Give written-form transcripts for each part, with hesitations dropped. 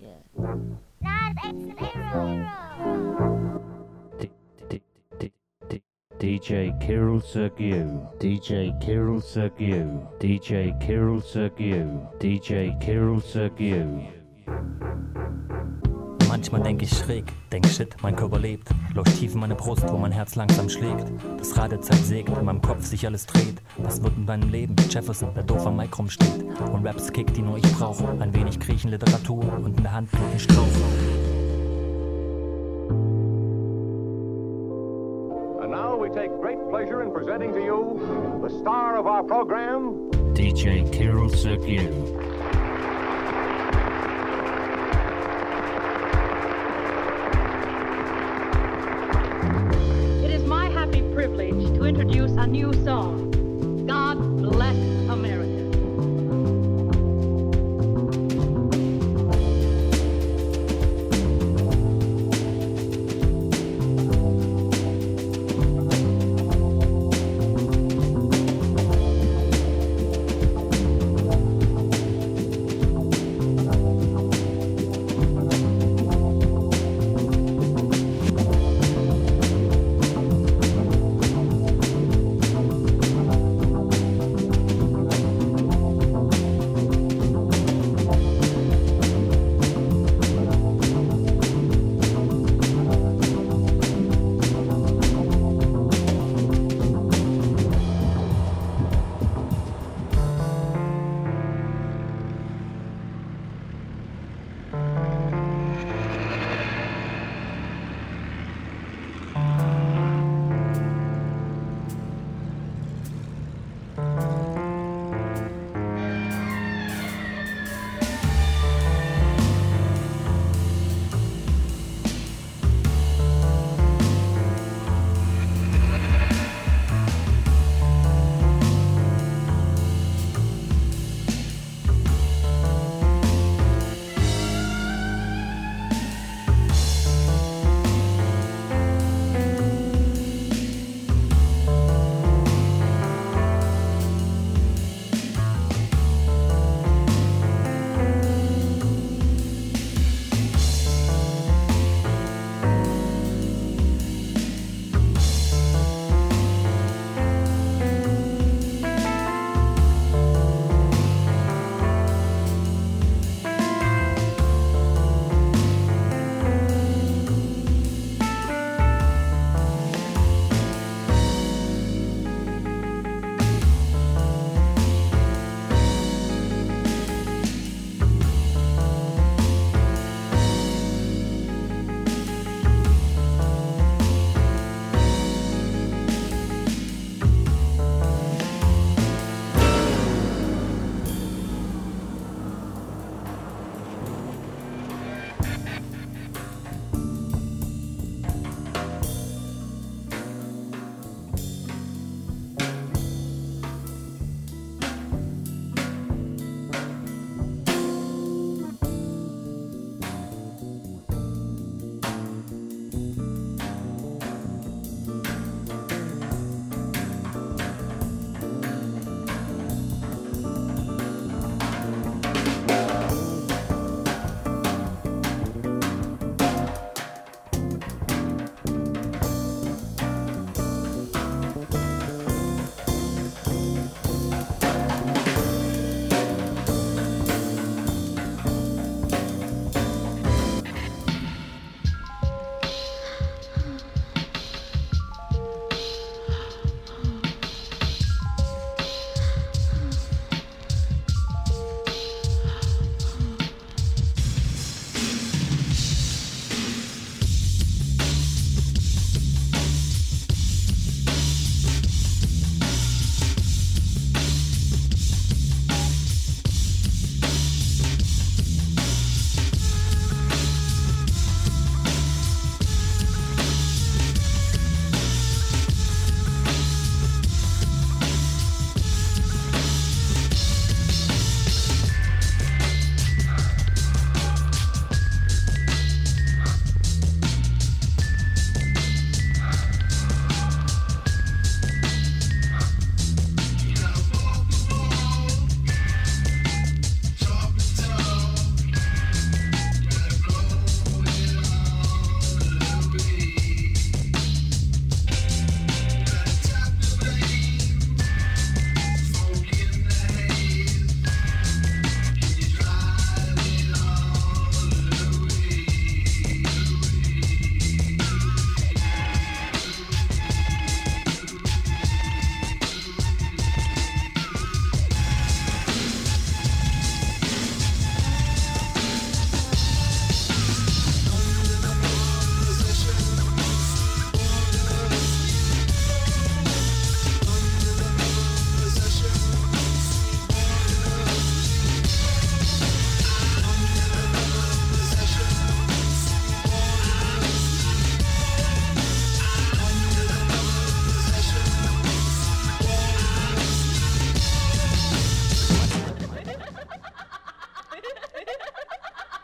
America. Lars Exit Hero. DJ Kirill Sergiu, DJ Kirill Sergiu, DJ Kirill Sergiu, DJ Kirill Sergiu. Manchmal denk ich schräg, denk shit, mein Körper lebt. Läuft tief in meine Brust, wo mein Herz langsam schlägt. Das Rad der Zeit sägt, in meinem Kopf sich alles dreht. Was wird in deinem Leben? Jefferson, der doof am Mic rumsteht. Und Raps Kick, die nur ich brauche. Ein wenig Griechenliteratur und in der Hand ein Strauch. And now we take great pleasure in presenting to you the star of our program, DJ Kirill Sergiu. Privilege to introduce a new song, God Bless America.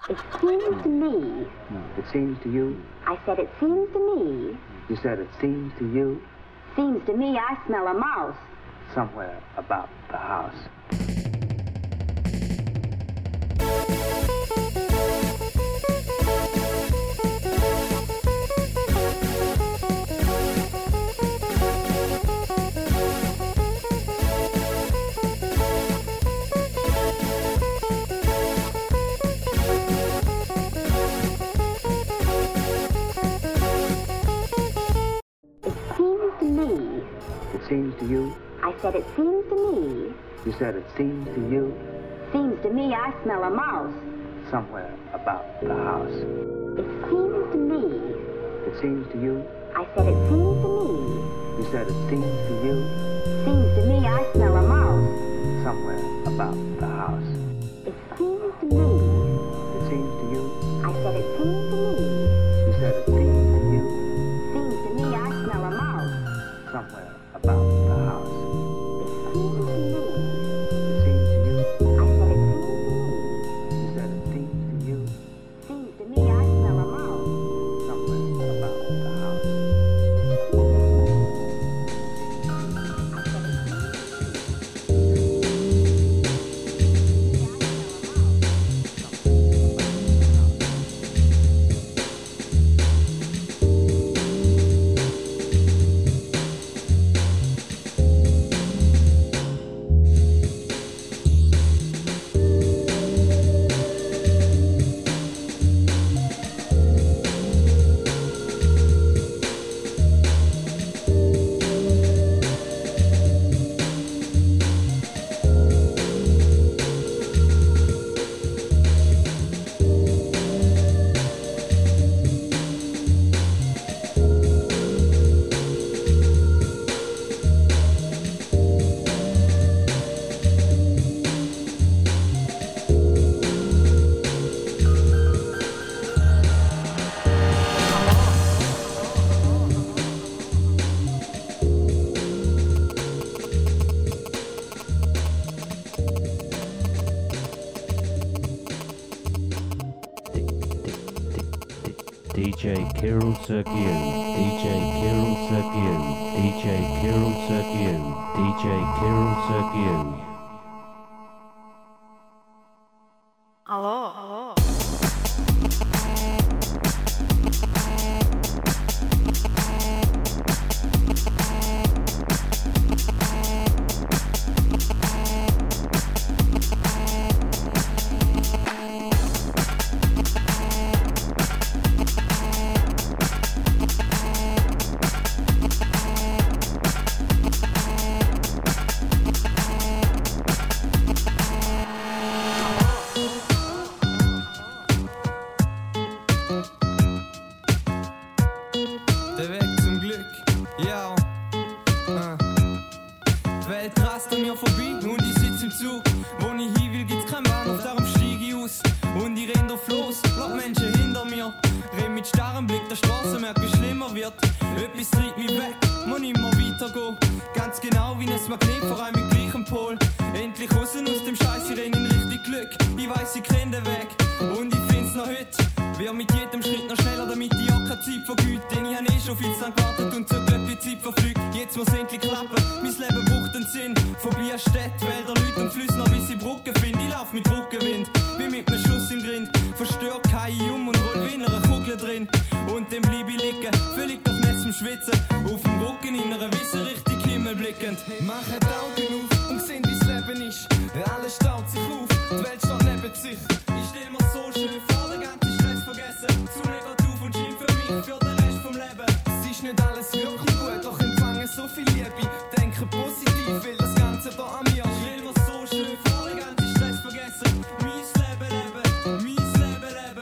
It seems to me. It seems to you? I said it seems to me. You said it seems to you? Seems to me I smell a mouse. Somewhere about the house. It seems to you? I said it seems to me. You said it seems to you? Seems to me I smell a mouse. Somewhere about the house. It seems to me. It seems to you? I said it seems to me. You said it seems to you? Seems to me I smell a mouse. Somewhere about the house. It seems to me. It seems to you? I said it seems to me. You said it seems to you? Seems to me I smell a mouse. Somewhere about the house. It seems to me. It seems to you? I said it seems to me. You said it seems to you? Seems to me I smell a mouse. Somewhere about the house. DJ Kirill Sergiu, DJ Kirill Sergiu, DJ Kirill Sergiu, DJ Kirill Sergiu. Алло. Der Weg zum Glück, ja. Die Welt rast an mir vorbei und ich sitz im Zug. Wo ich hin will, gibt's keinen Bahnhof, darum stieg ich aus. Und ich renn drauf los, lass Menschen hinter mir. Renn mit starrem Blick der Straße, merk wie schlimmer wird. Etwas treibt mich weg, muss immer weitergehen. Ganz genau wie ein Magnet, vor allem mit gleichem Pol. Endlich raus aus dem Scheiß, ich renn in richtig Glück. Ich weiss, ich kenn den Weg und ich find's noch heute. Wär mit jedem Schritt noch schneller, damit ich auch keine Zeit vergüte. Denn ich hab schon viel zu lang gewartet und zum Glück die Zeit verflügt. Jetzt muss endlich klappen, mein Leben braucht einen Sinn. Vorbei an Städte, Wälder, Leute und Flüsse, noch bis ich Brücke find. Ich lauf mit Rückenwind, wie mit nem Schuss im Grind. Verstör keine und roll wie in einer Kugel drin. Und dann bleib ich liegen, völlig durchnässt zum Schwitzen. Auf dem Rücken in einer Wiese, richtig Himmel blickend. Mach die Augen auf und seh, wie's Leben ist. Alles staut sich auf, die Welt steht neben sich. Ich stell mir so schön vor, den ganzen Stress vergessen. Zu negativ und schien für mich, für den Rest vom Leben. Es ist nicht alles wirklich gut, doch empfange so viel Liebe. Denke positiv, will das Ganze da an mir. Ich stell mir so schön vor, den ganzen Stress vergessen. Mies Leben leben, mies Leben leben. Bin auf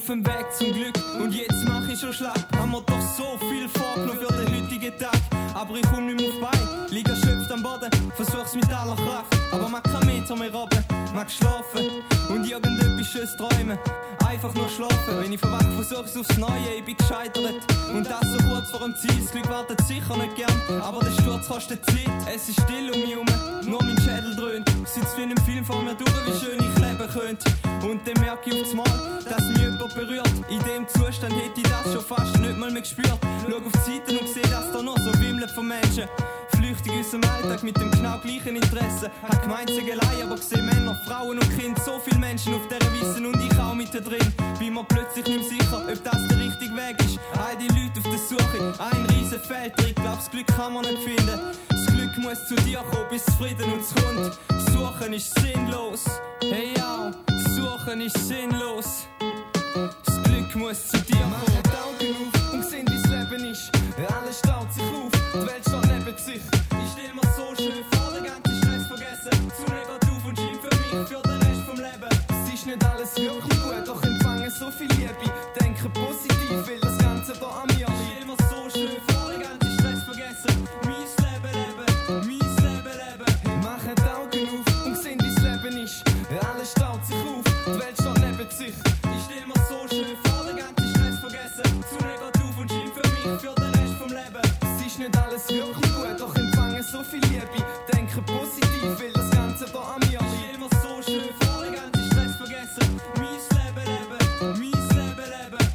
auf dem Weg zum Glück und jetzt mach ich schon schlapp. Haben wir doch so viel vorgenommen für den heutigen Tag. Aber ich komm nicht mehr auf Bein, lieg erschöpft am Boden, versuch's mit aller Kraft. Aber man kann Meter mehr runter, mag schlafen und irgendetwas schönes träumen. Einfach nur schlafen, wenn ich verwacht, versuch's aufs Neue, ich bin gescheitert. Und das so kurz vor dem Ziel, das Glück wartet sicher nicht gern. Aber der Sturz kostet Zeit, es ist still um mich herum, nur mein Schädel dröhnt. Sitzt wie in einem Film vor mir durch, wie schön ich leben könnte. Und dann merke ich aufs Mal, dass mich jemand berührt. In dem Zustand hätte ich das schon fast nicht mal mehr gespürt. Schau auf die Seite und sehe, dass da noch so wimmelt von Menschen. Flüchtig aus dem Alltag mit dem genau gleichen Interesse. Hat gemeint Zegelei, aber gesehen Männer, Frauen und Kinder. So viele Menschen auf dieser Wissen und ich auch mit drin. Bin mir plötzlich nicht mehr sicher, ob das der richtige Weg ist. All die Leute auf der Suche, ein riesen Feld. Ich glaub, das Glück kann man nicht finden. Das Glück muss zu dir kommen, bis Frieden uns kommt. Suchen ist sinnlos. Hey ja, Suchen ist sinnlos. Das Glück muss zu dir kommen. Mach die Augen auf und sehen, wie's Leben ist. Alles staut sich auf, die Welt steht neben sich. Ich stell mir so schön vor, den ganzen Stress vergessen. Die Sonne geht auf und scheint für mich, für den Rest vom Leben. Es ist nicht alles wirklich gut, doch empfange so viel Liebe. Denke positiv, will das Ganze da an mir. Ich stell mir so schön vor, den ganzen Stress vergessen. Mein Leben leben, mein Leben leben. Mach die Augen auf und sehen, wie's Leben ist. Alles staut sich auf, die Welt steht neben sich. Ich stell mir so schön vor, den ganzen Stress vergessen. Die Sonne geht auf und scheint für mich, für den Rest vom Leben. Es ist nicht alles wirklich gut, doch empfange so viel Liebe. Denke positiv, will das Ganze da an mir. Ich stell mir so schön vor, den ganzen Stress vergessen. Mein Leben leben, mein Leben leben.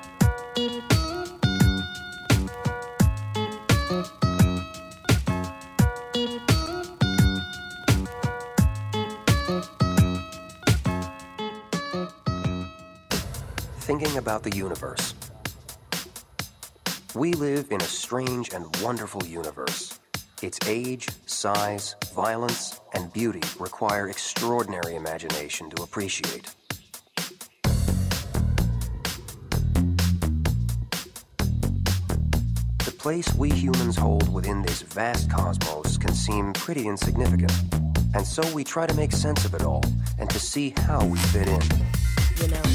Thinking about the universe. We live in a strange and wonderful universe. Its age, size, violence, and beauty require extraordinary imagination to appreciate. The place we humans hold within this vast cosmos can seem pretty insignificant, and so we try to make sense of it all and to see how we fit in. You know.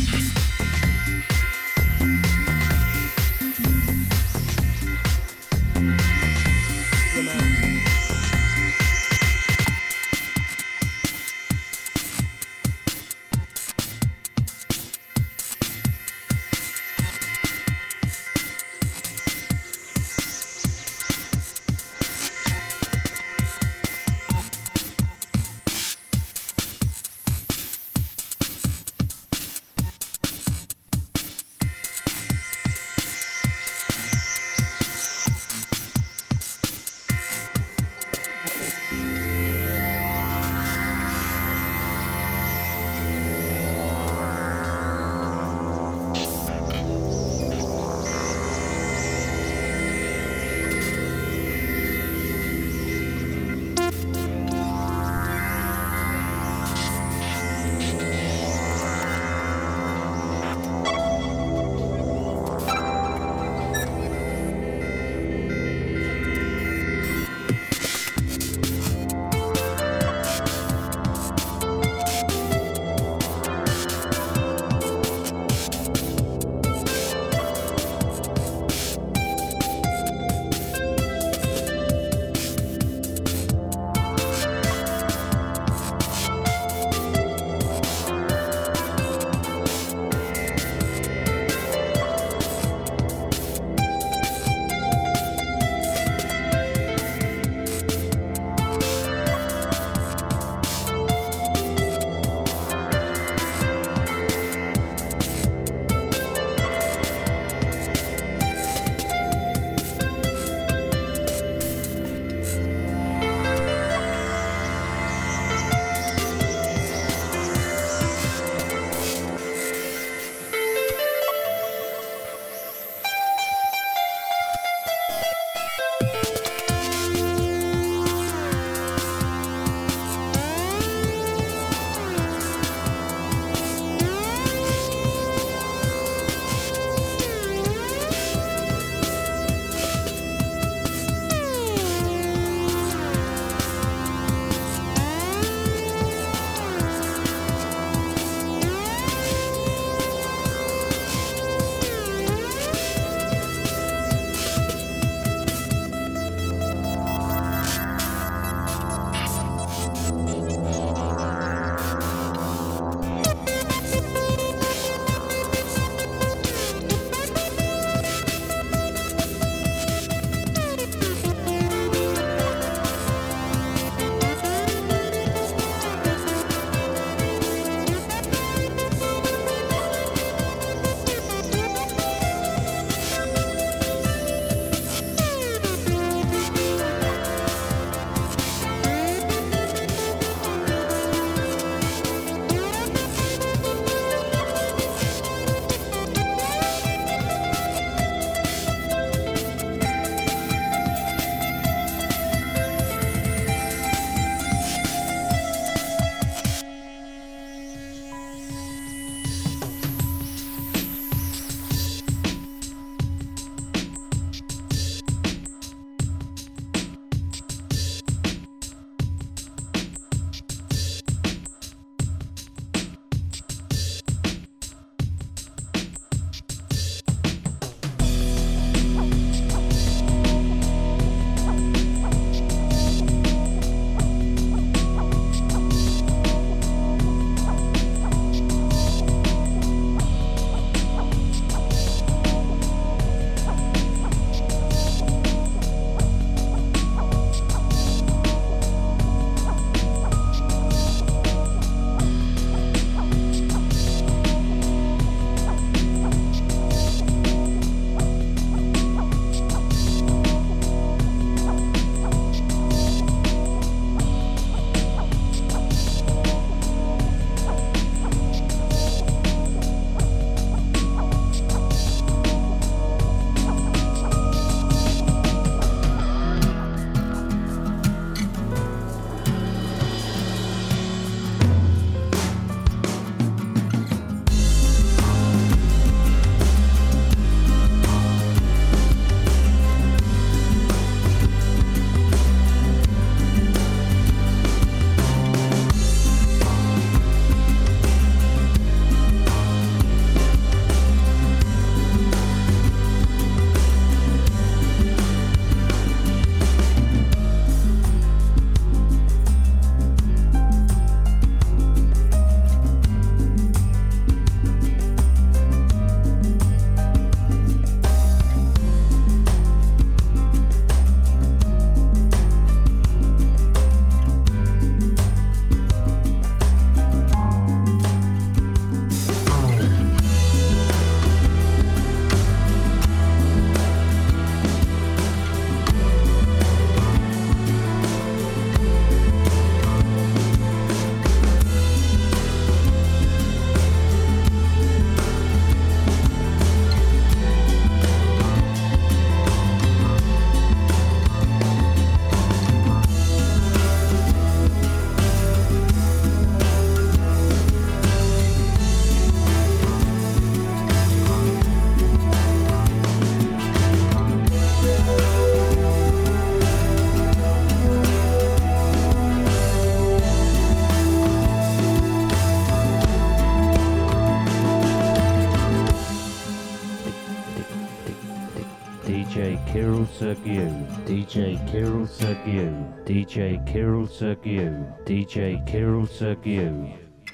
Kirill Sergiu, DJ Kirill Sergiu, DJ Kirill Sergiu, DJ Kirill Sergiu.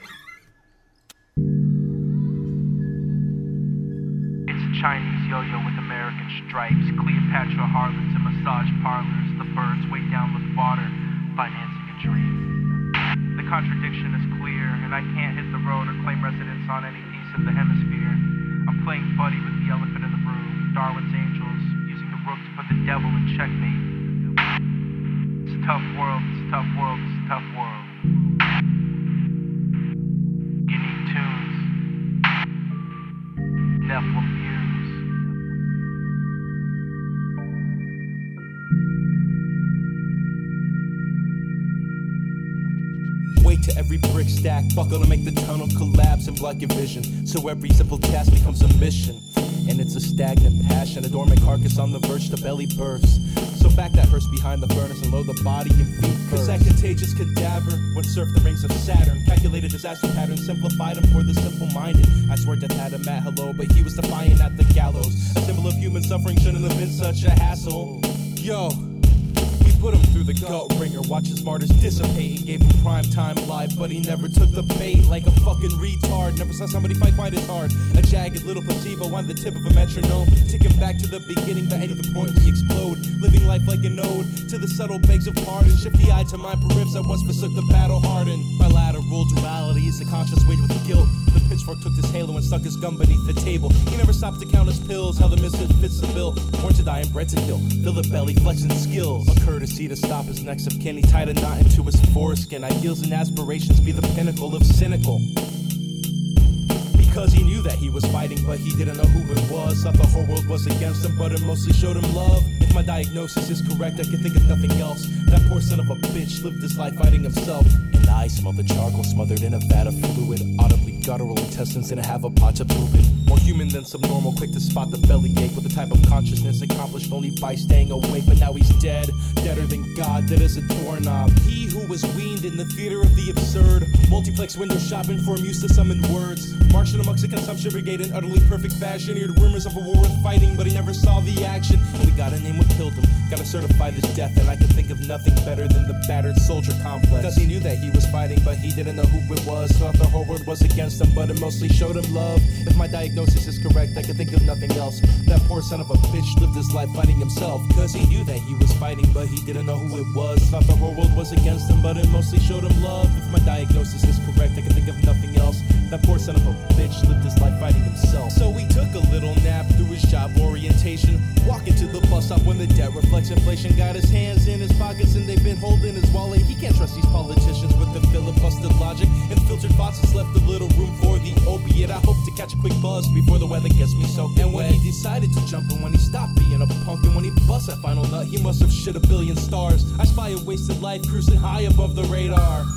It's a Chinese yo-yo with American stripes, Cleopatra harlots and massage parlors, the birds way down with water, financing a dream. The contradiction is clear, and I can't hit the road or claim residence on any piece of the hemisphere. I'm playing buddy with the elephant in the room, Darwin's angels, using the rook to put the devil in checkmate. It's a tough world, it's a tough world, it's a tough world. Unique tunes, Nephilim views. Weight to every brick stack, buckle to make the tunnel collapse in black vision. So every simple task becomes a mission. And it's a stagnant passion, a dormant carcass on the verge, the belly bursts. So back that hearse behind the furnace and load the body in feet first. Cause that contagious cadaver would surf the rings of Saturn. Calculated disaster pattern, simplified him for the simple-minded. I swear death had him at hello, but he was defiant at the gallows. A symbol of human suffering shouldn't have been such a hassle. Yo, put him through the gut ringer, watch his martyrs dissipate, and gave him prime time life, but he never took the bait like a fucking retard. Never saw somebody fight quite as hard. A jagged little placebo on the tip of a metronome, ticking back to the beginning, but at the point we explode. Living life like an ode to the subtle begs of pardon. Shifty eye to my periffs that once forsook the battle hardened. Bilateral duality is the conscious weight with the guilt. The pitchfork took his halo and stuck his gun beneath the table. He never stopped to count his pills, how the misfit fits the bill. Born to die and bred to kill, fill the belly, flexing skills. A courtesy to stop his next of kin, he tied a knot into his foreskin. Ideals and aspirations be the pinnacle of cynical. Because he knew that he was fighting, but he didn't know who it was. Thought the whole world was against him, but it mostly showed him love. If my diagnosis is correct, I can think of nothing else. That poor son of a bitch lived his life fighting himself. And I smelled the charcoal smothered in a vat of fluid. Audibly guttural intestines didn't have a pot to poop in. More human than subnormal, quick to spot the bellyache with a type of consciousness accomplished only by staying awake. But now he's dead, deader than God, dead as a doorknob. He who was weaned in the theater of the absurd, multiplex window shopping for him used to summon words. Marching amongst the consumption brigade in utterly perfect fashion. He heard rumors of a war worth fighting, but he never saw the action. And we got a name what killed him, gotta certify this death. And I could think of nothing better than the battered soldier complex. Cause he knew that he was fighting, but he didn't know who it was. Thought the whole world was against him, but it mostly showed him love. If my diagnosis is correct, I can think of nothing else. That poor son of a bitch lived his life fighting himself. Cause he knew that he was fighting, but he didn't know who it was. Thought the whole world was against him, but it mostly showed him love. If my diagnosis is correct, I can think of nothing else. That poor son of a bitch lived his life fighting himself. So he took a little nap through his job orientation, walking to the bus stop when the debt reflects inflation. Got his hands in his pockets and they've been holding his wallet. He can't trust these politicians with the filibustered logic and filtered thoughts. Has left a little room for the opiate. I hope to catch a quick buzz before the weather gets me soaked. And when he decided to jump and when he stopped being a punk and when he bust that final nut, he must have shit a billion stars. I spy a wasted life cruising high above the radar.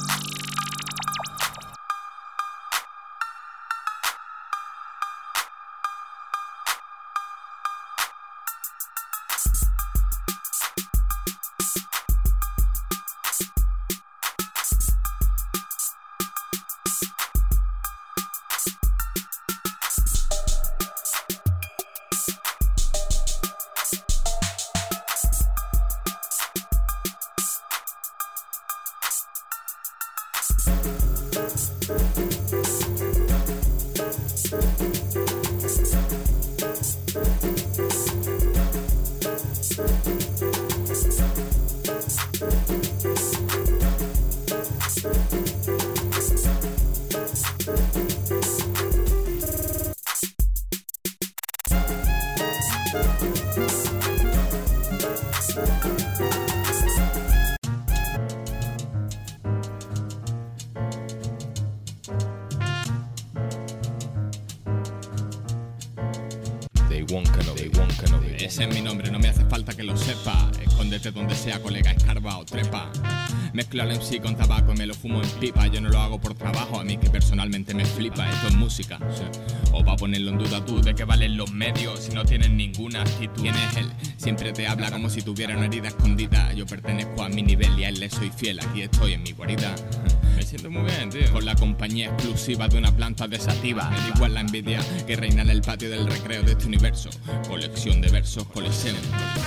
Ese es mi nombre, no me hace falta que lo sepa. Escóndete donde sea, colega, escarba o trepa. Mezclo al MC con tabaco y me lo fumo en pipa. Yo no lo hago por trabajo, a mí que personalmente me flipa. Esto es música, sí. O va a ponerlo en duda tú, de qué valen los medios si no tienen ninguna actitud. ¿Quién es él? Siempre te habla como si tuviera una herida escondida. Yo pertenezco a mi nivel y a él le soy fiel. Aquí estoy en mi guarida. Me siento muy bien, tío. Con la compañía exclusiva de una planta de sativa. Me da igual la envidia que reina en el patio del recreo de este universo. Colección de versos, colección.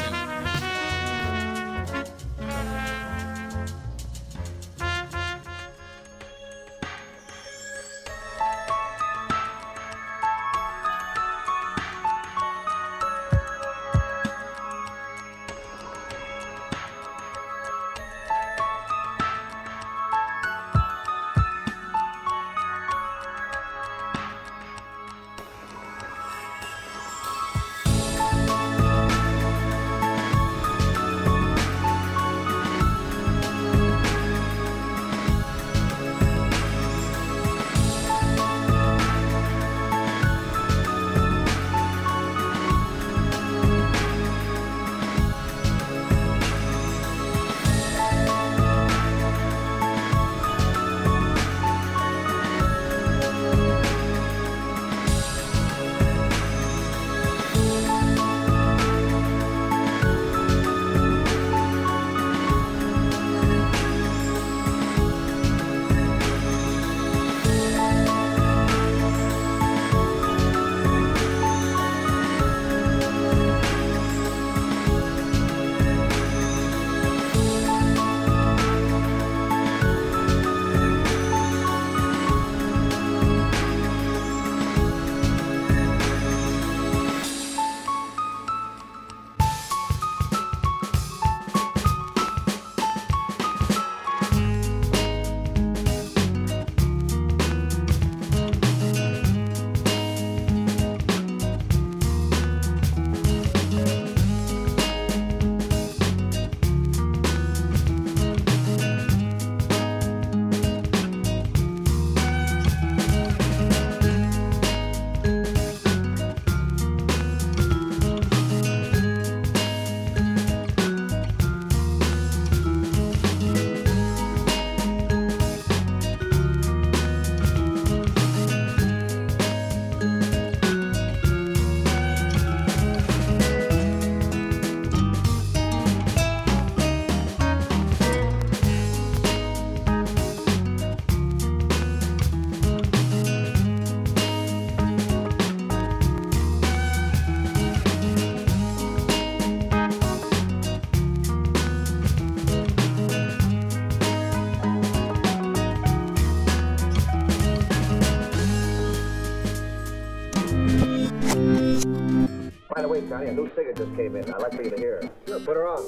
Johnny, a new singer just came in. I'd like for you to hear her. Sure, put her on.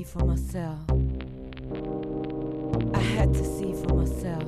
for myself. I had to see for myself.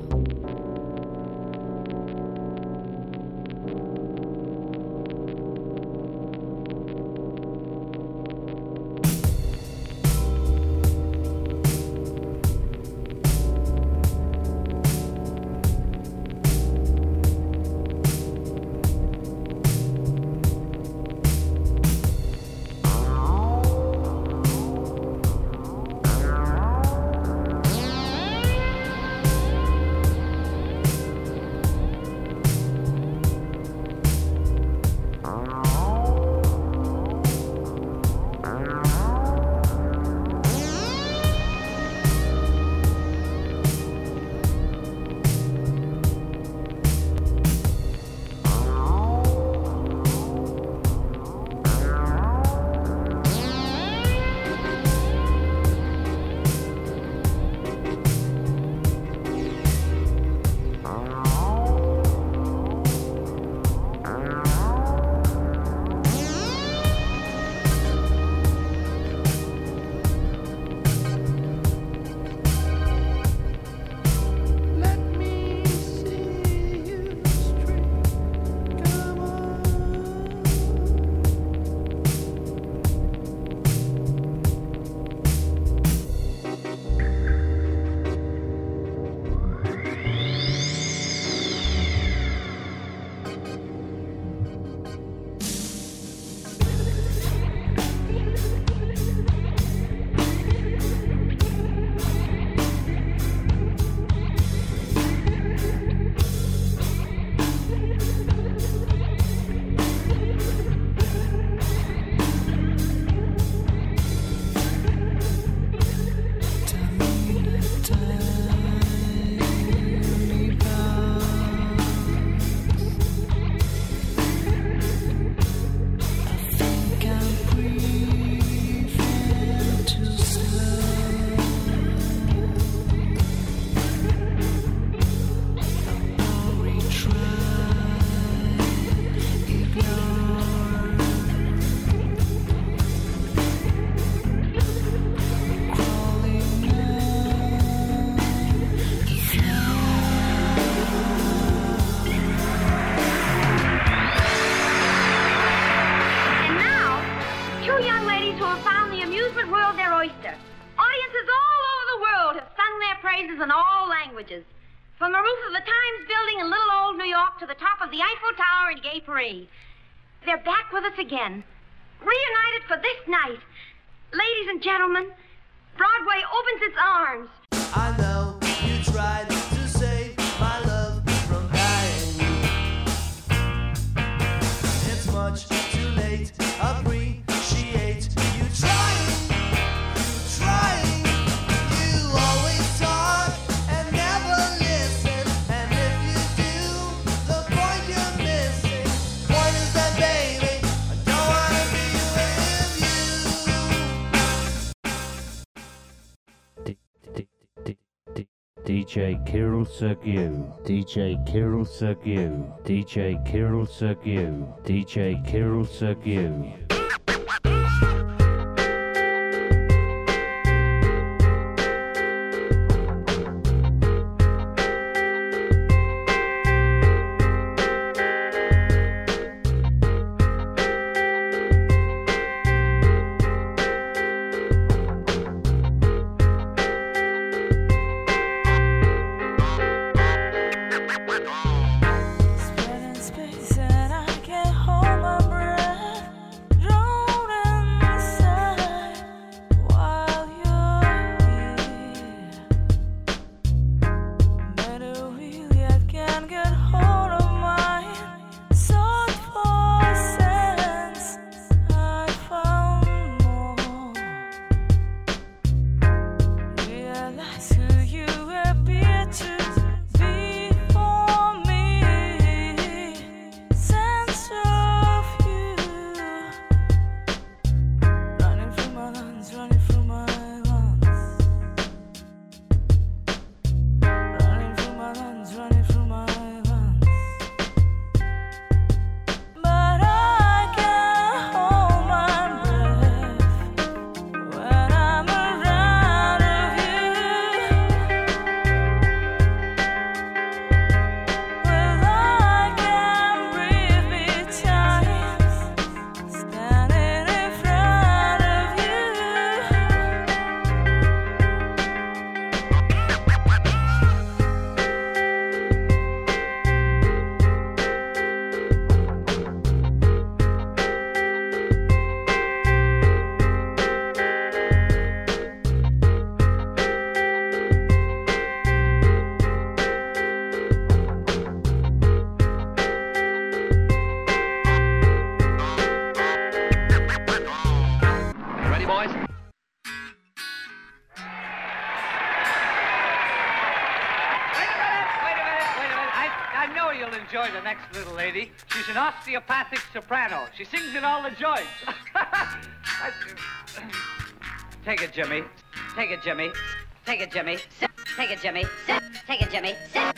in all languages. From the roof of the Times building in little old New York to the top of the Eiffel Tower in Gay Parade. They're back with us again, reunited for this night. Ladies and gentlemen, Broadway opens its arms. I know you tried to save my love from dying. It's much too late. Appreciate you trying. You always talk and never listen. And if you do, the point you're missing. Point is that, baby, I don't wanna be with you. DJ Kirill Sergiu, DJ Kirill Sergiu, DJ Kirill Sergiu, DJ Kirill Sergiu. Spreading space and I can't hold my breath. lady. She's an osteopathic soprano. She sings in all the joints. Take it, Jimmy. Take it, Jimmy. Take it, Jimmy. Sit. Take it, Jimmy. Sit. Take it, Jimmy. Sit.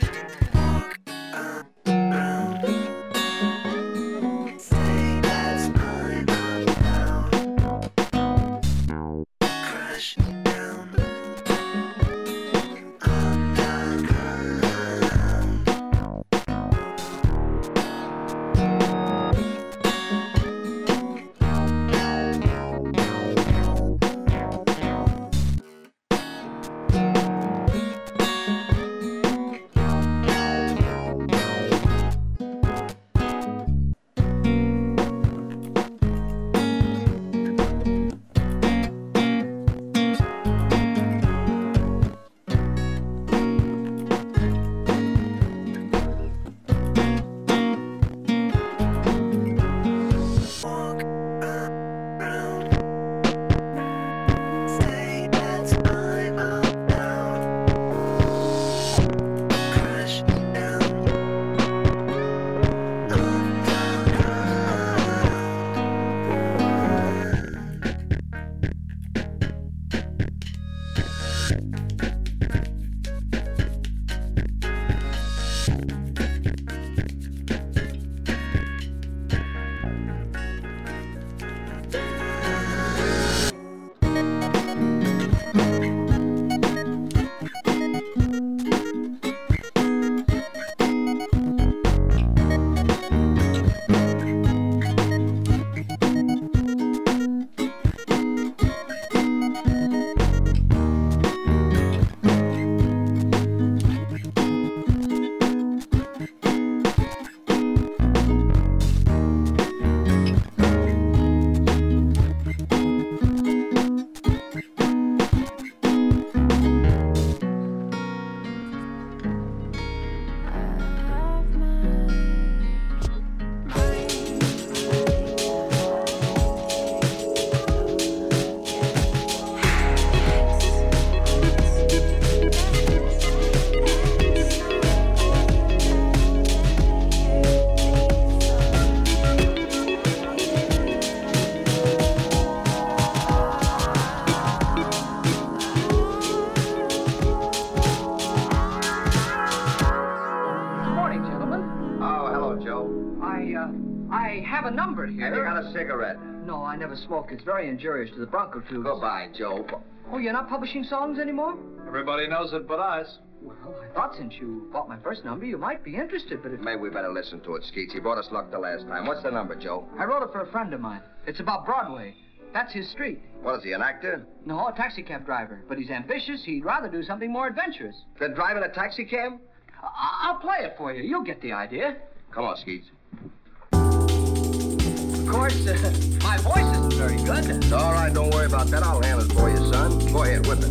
I have a number here. Have you got a cigarette? No, I never smoke. It's very injurious to the bronchotubes. Goodbye, Joe. Oh, you're not publishing songs anymore? Everybody knows it but us. Well, I thought since you bought my first number, you might be interested, but Maybe we better listen to it, Skeets. He brought us luck the last time. What's the number, Joe? I wrote it for a friend of mine. It's about Broadway. That's his street. What is he, an actor? No, a taxi cab driver. But he's ambitious. He'd rather do something more adventurous. Been driving a taxi cab? I'll play it for you. You'll get the idea. Come on, Skeets. Of course, my voice isn't very good. It's all right. Don't worry about that. I'll handle it for you, son. Go ahead, whip it.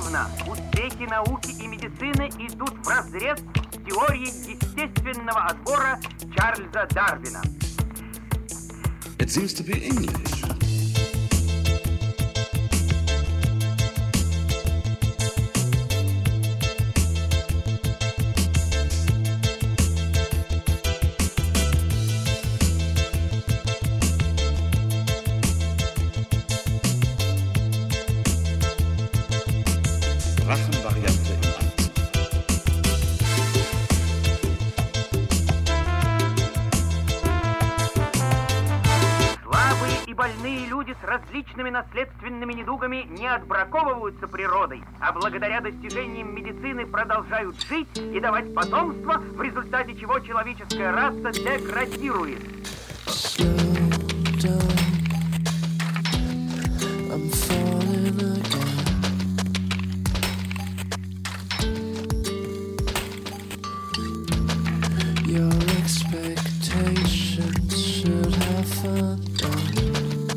Андреевна, успехи науки и медицины идут вразрез с теорией естественного отбора Чарльза Дарвина. It seems to be English. Variante im Akzent. Слабые и больные люди с различными наследственными недугами не отбраковываются природой, а благодаря достижениям медицины продолжают жить и давать потомство, в результате чего человеческая раса деградирует. Your expectations should have undone.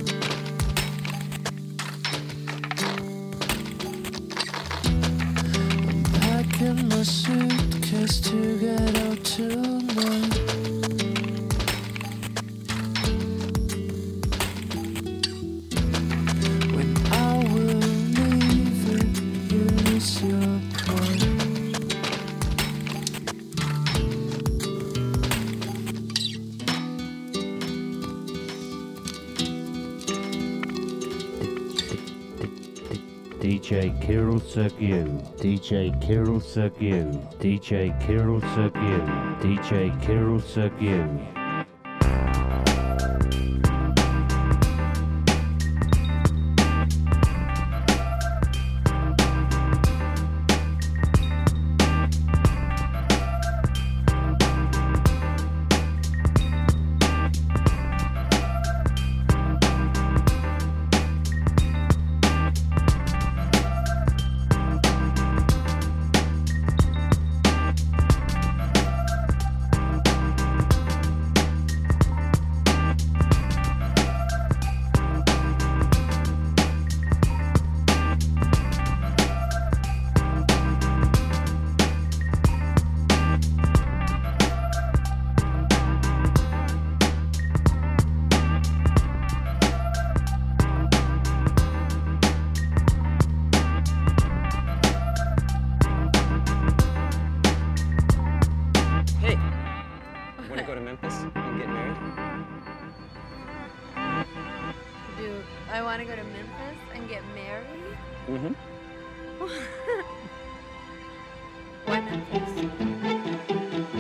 I'm packing my suitcase to get out tonight. When I will leave it, here's your point. DJ Kirill Sergiu, DJ Kirill Sergiu, DJ Kirill Sergiu, DJ Kirill Sergiu. I want to go to Memphis and get married? Mm-hmm. Why Memphis?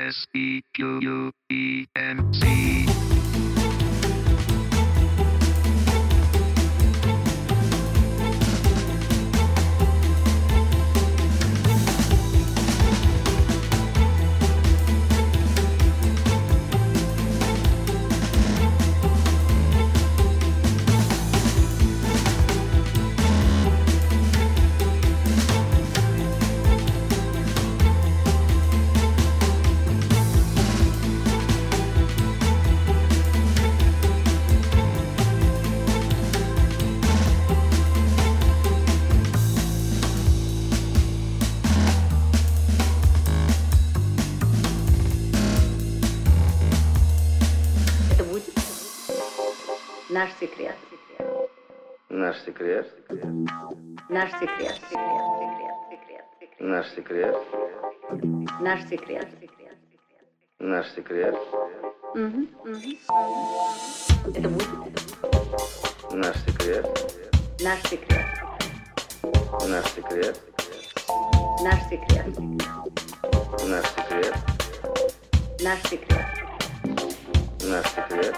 S-E-Q-U-E-N-C. Наш секрет. Наш секрет. Наш секрет. Наш секрет. Наш секрет. Наш секрет. Это будет Наш секрет. наш секрет. Наш секрет. Наш секрет. Наш секрет. Наш секрет. Наш секрет.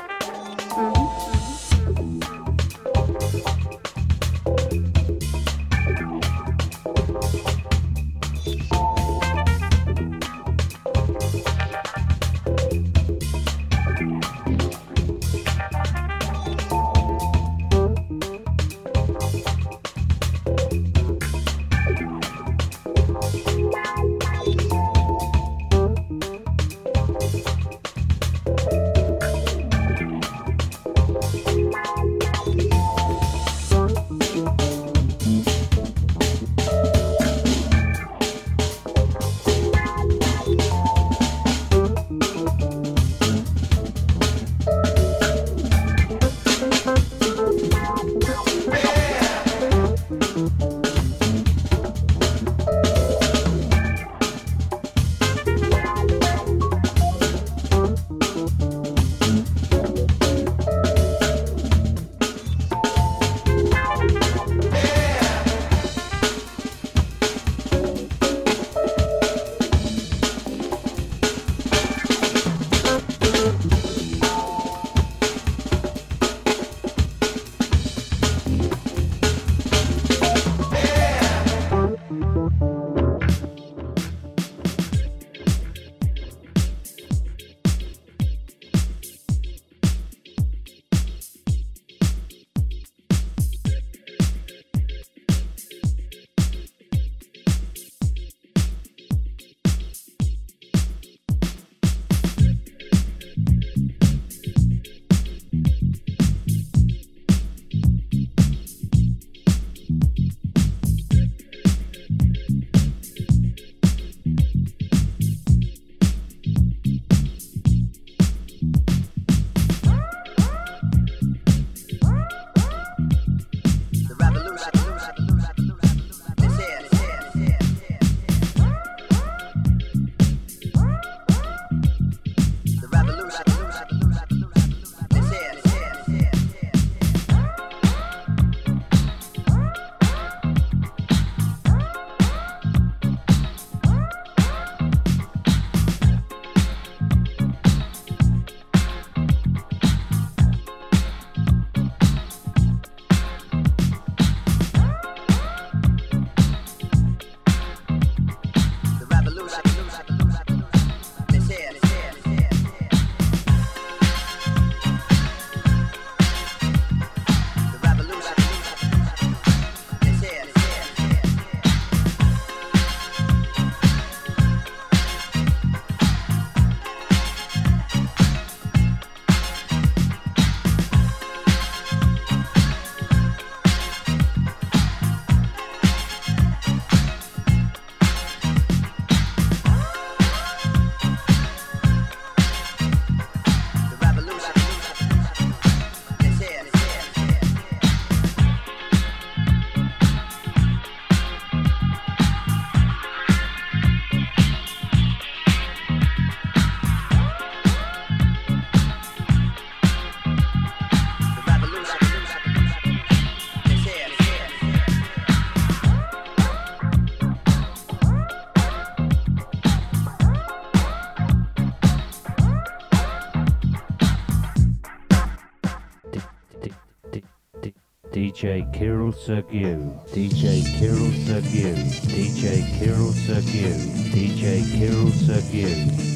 Kirill Sergiu, DJ Kirill Sergiu, DJ Kirill Sergiu, DJ Kirill Sergiu.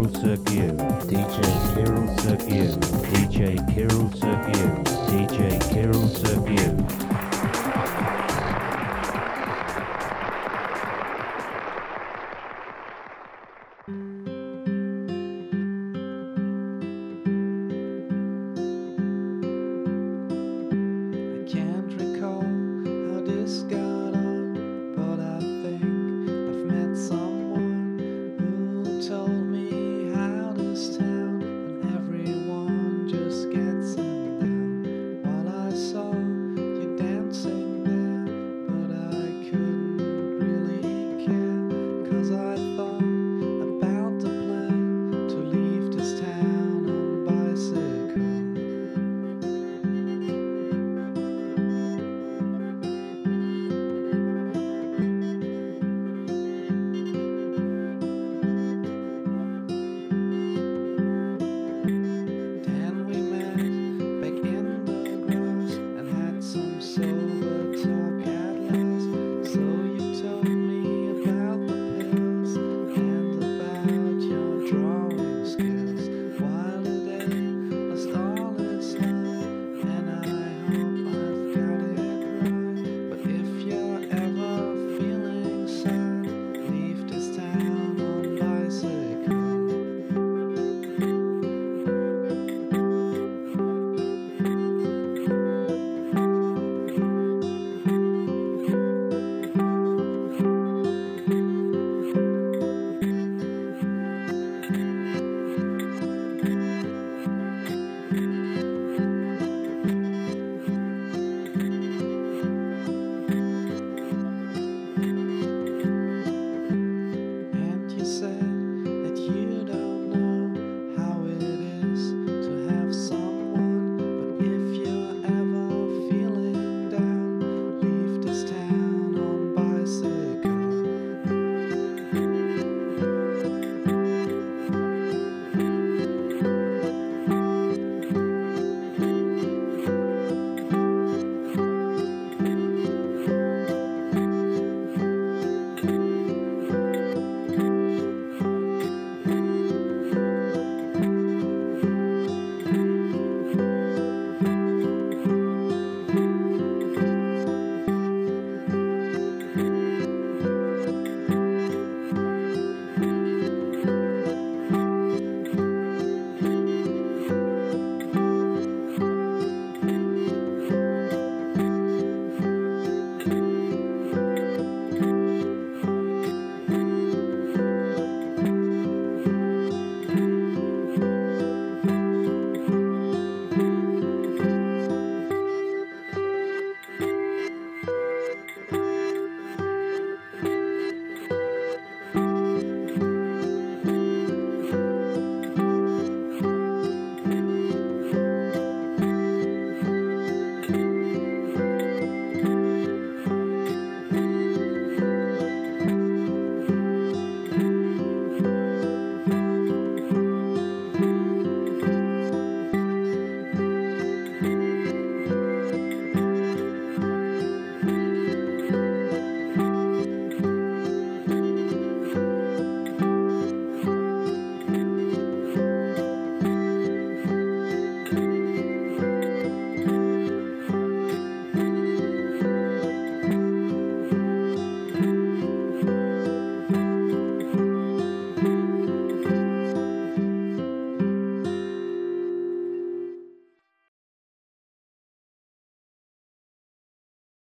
Kirill Sergiu, DJ Kirill Sergiu, DJ Kirill Sergiu, DJ Kirill Sergiu.